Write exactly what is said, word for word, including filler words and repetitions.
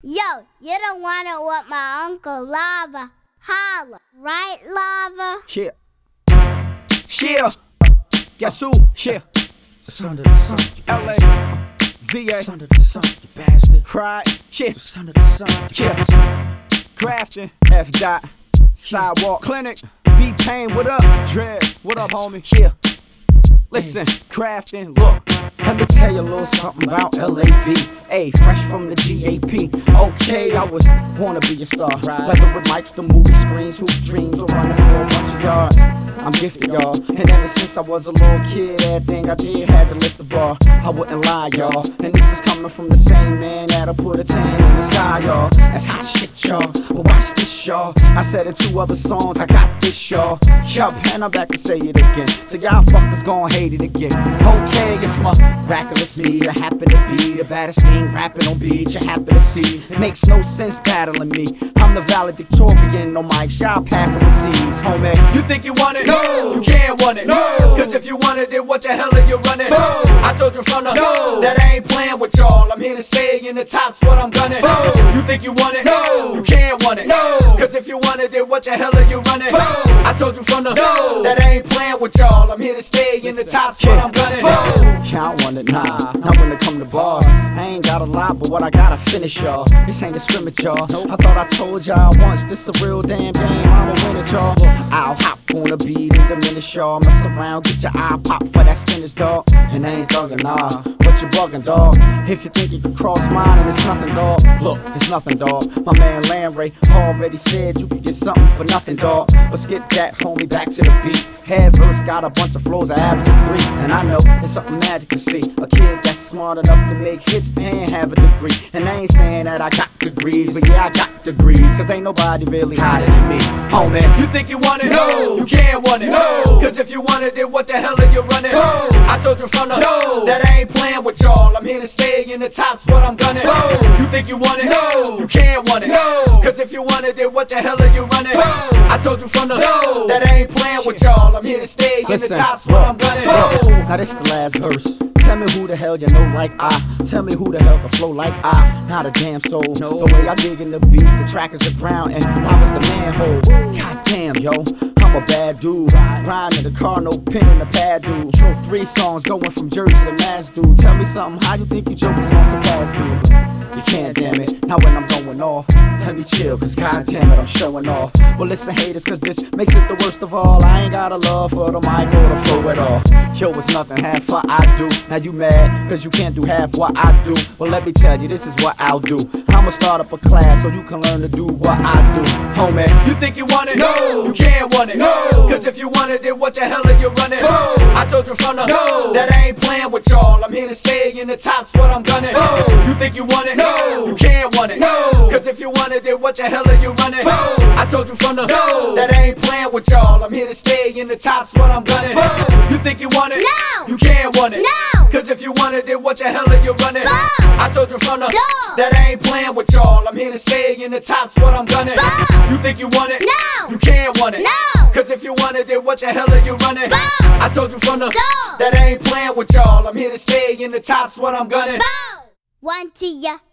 Yo, you don't want it with my Uncle Lava. Holla, right, Lava? Yeah. Yeah. Guess who? Yeah. Son of the sun, L A. V A. son of the sun, you bastard. Pride. Yeah. Son of the sun, you Yeah. bastard. Grafton. F. Dot. Sidewalk Clinic. B Pain. What up? Dread. What up, homie? Yeah. Listen, crafting, look, let me tell you a little something about L A V A, fresh from the G A P. Okay, I was born to be a star, whether with mics, the movie screens, hoop dreams, or running for a bunch of yards. I'm gifted, y'all, and ever since I was a little kid, everything I did had to lift the bar. I wouldn't lie, y'all, and this is coming from the same man that'll put a tan in the sky, y'all. That's hot shit, y'all, but watch this, y'all. I said in two other songs, I got this, y'all. Yup, and I'm back to say it again, so y'all fuckers gon' hate it again. Okay, it's my miraculous me. I happen to be the baddest thing rapping on beat. You happen to see it makes no sense battling me. I'm the valedictorian on mics. Y'all passing the seeds, homie. You think you want it? No. You can't want it. No. Cause if you wanted it, what the hell are you running? No. I told you from the No. that I ain't playing with y'all. I'm here to stay in the top's what I'm gunning. No. You think you want it? No. You can't want it. No. Cause if you wanted it, what the hell are you running? No. I told you from the No. that I ain't playing with y'all. I'm here to stay in the top's what I'm gunning. Yeah, I don't want it, nah. Not when it come to bars. I ain't got a lot, but what I gotta finish, y'all. This ain't a scrimmage, y'all. I thought I told y'all once, this a real damn game. I'ma win it, y'all. I'll hop on a beat and diminish y'all. Mess around, get your eye pop for that spinach, dog. And I ain't thuggin', nah, but you buggin', dog. If you think you can cross mine, and it's nothing, dog. Look, it's nothing, dog. My man Landray already said you could get something for nothing, dog. Let's get that, homie, back to the beat. Head verse got a bunch of flows, I average a three. And I know it's something magic to see. A kid that's smart enough to make hits and have a degree. And I ain't saying that I got degrees, but yeah, I got degrees. Cause ain't nobody really hotter than me, homie. You think you want it? No. You can't want it. No. Cause if you wanted it, what the hell are you running? No. I told you from the No. that I ain't playing with y'all. I'm here to stay in the top's what I'm gunning. No. You think you want it? No. You can't want it. No. Cause if you wanted it, what the hell are you running? No. I told you from the No. that I ain't playing with y'all. I'm here to stay in Listen, the top's what I'm gunning. look, now this the last verse. Tell me who the hell you know like I. Tell me who the hell can flow like I. Not a damn soul. No. The way I dig in the beat, the track is the ground and I was the manhole. God damn, yo, I'm a bad dude. Riding in the car, no pin in the pad, dude. Three songs going from Jersey to Mass, dude. Tell me something, how you think you jokers gonna surpass, dude? You can't, damn it. Now when I'm going off, let me chill, cause god damn it, I'm showing off. Well, listen, haters, cause this makes it the worst of all. I ain't got a love for the mic or the flow at all. Yo, it's nothing, half what I do. Now you mad, cause you can't do half what I do. Well, let me tell you, this is what I'll do. I'ma start up a class so you can learn to do what I do. Homie, You think you want it? No. You can't want it. No. Cause if you wanted it, what the hell are you running? No. I told you from the No. that I ain't playing with y'all. I'm here to stay in the top's what I'm gunning. No. You think you want it? No. You can't want it. No. Cause if you wanted it, what the hell are you running? No. I told you from the No. that I ain't playing with y'all. I'm here to stay in the top's what I'm gunning. No. You think you want it? No. You can't want it. No. Cause if you wanted it, what the hell are you running? No. I told you from the No. that I ain't playing with y'all. I'm here to stay in the top's what I'm gunning. No. You think you want it? No. You can't want it. No. Cause if you wanted it, what the hell are you running? No. I told you from the No. that I ain't playing with y'all. I'm here to stay in the top's what I'm gunning. Bow. One to ya.